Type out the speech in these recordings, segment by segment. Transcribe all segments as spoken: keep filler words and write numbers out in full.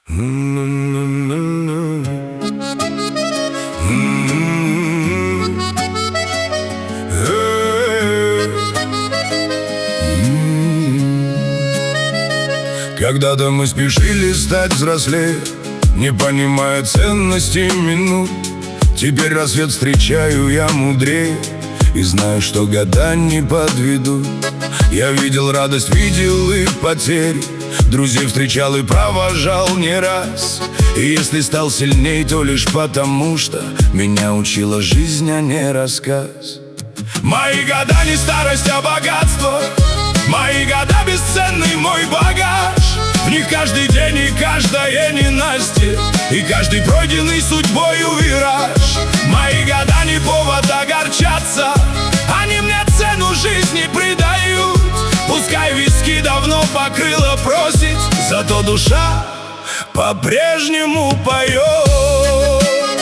Когда-то мы спешили стать взрослее, не понимая ценности минут. Теперь рассвет встречаю я мудрее и знаю, что года не подведут. Я видел радость, видел и потери, друзей встречал и провожал не раз. И если стал сильней, то лишь потому, что меня учила жизнь, а не рассказ. Мои года не старость, а богатство. Мои года бесценный мой багаж. В них каждый день и каждое ненастье, и каждый пройденный судьбою вираж. Мои года не повод огорчаться, они мне цену жизни придают. Пускай виски давно покрыло просить, зато душа по-прежнему поет.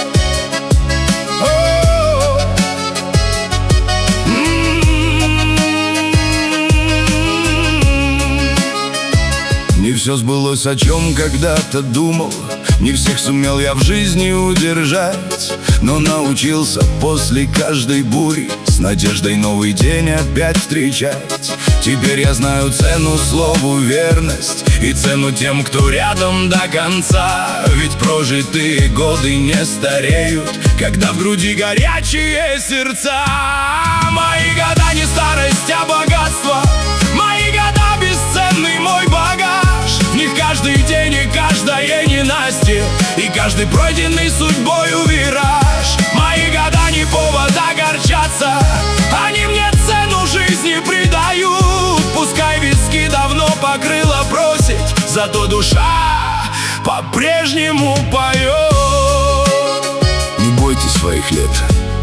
Не все сбылось, о чем когда-то думал, не всех сумел я в жизни удержать, но научился после каждой бури с надеждой новый день опять встречать. Теперь я знаю цену слову верность и цену тем, кто рядом до конца. Ведь прожитые годы не стареют, когда в груди горячие сердца. Мои года не старость, а богатство. Мои года бесценный мой багаж. В них каждый день и каждое ненастье, и каждый пройденный судьбою вираж. Мои года не повод огорчаться, они мне цену жизни придают. Пускай виски давно покрыло просить, зато душа по-прежнему поет. Не бойтесь своих лет,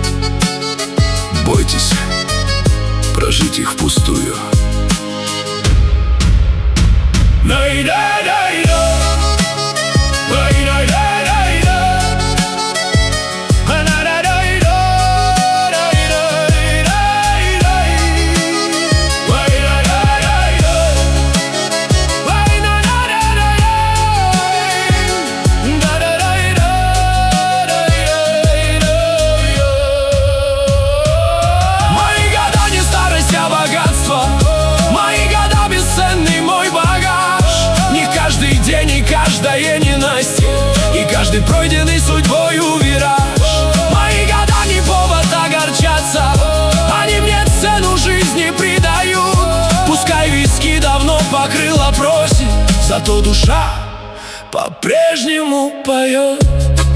бойтесь прожить их впустую. Каждое ненастье, и каждый пройденный судьбою вираж. Мои года не повод огорчаться, они мне цену жизни придают. Пускай виски давно покрыло просить, зато душа по-прежнему поет.